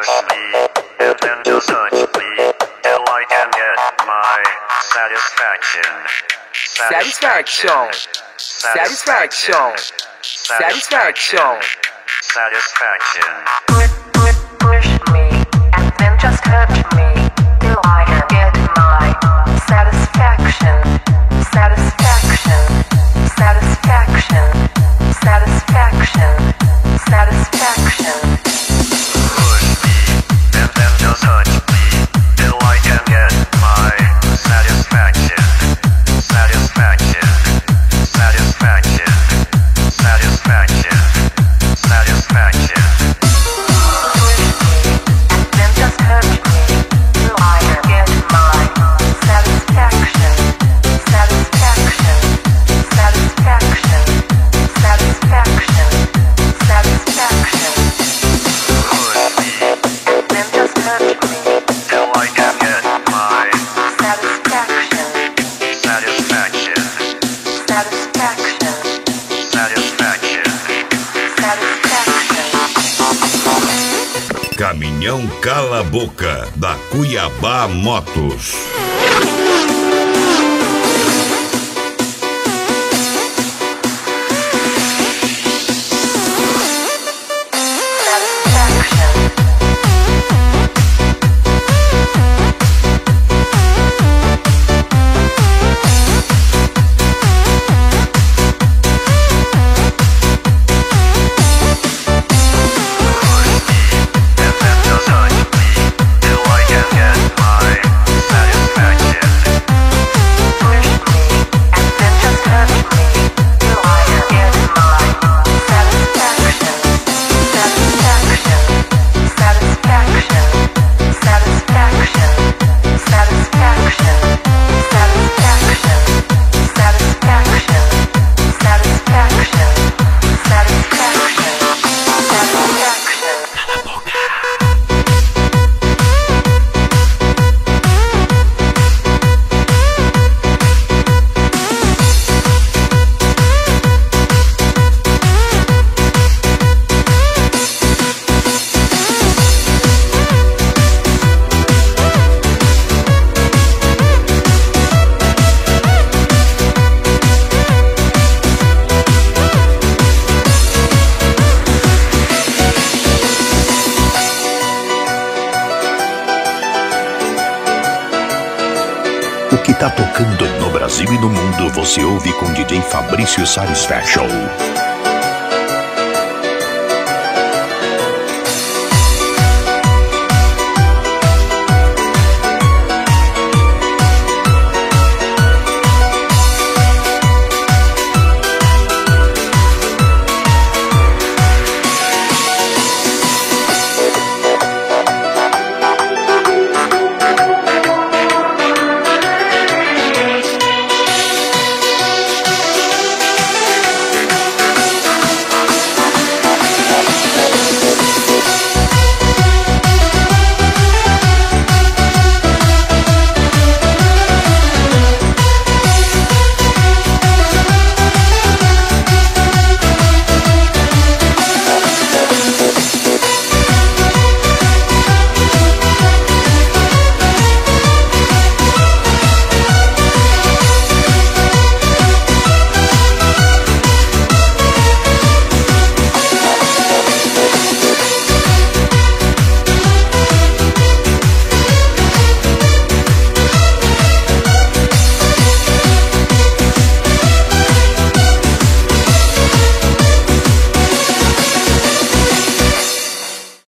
Push me and then just touch me till I can get my satisfaction. Satisfaction. Satisfaction. Satisfaction. Satisfaction. Push me and then just touch me till I can get my satisfaction. Satisfaction. Satisfaction. Satisfaction. Satisfaction. Push me and then just touch me till I can get my satisfaction. Satisfaction. Satisfaction. Satisfaction. Satisfaction. Caminhão Cala a Boca, da Cuiabá Motos. O que tá tocando no Brasil e no mundo você ouve com DJ Fabrício Satisfaction.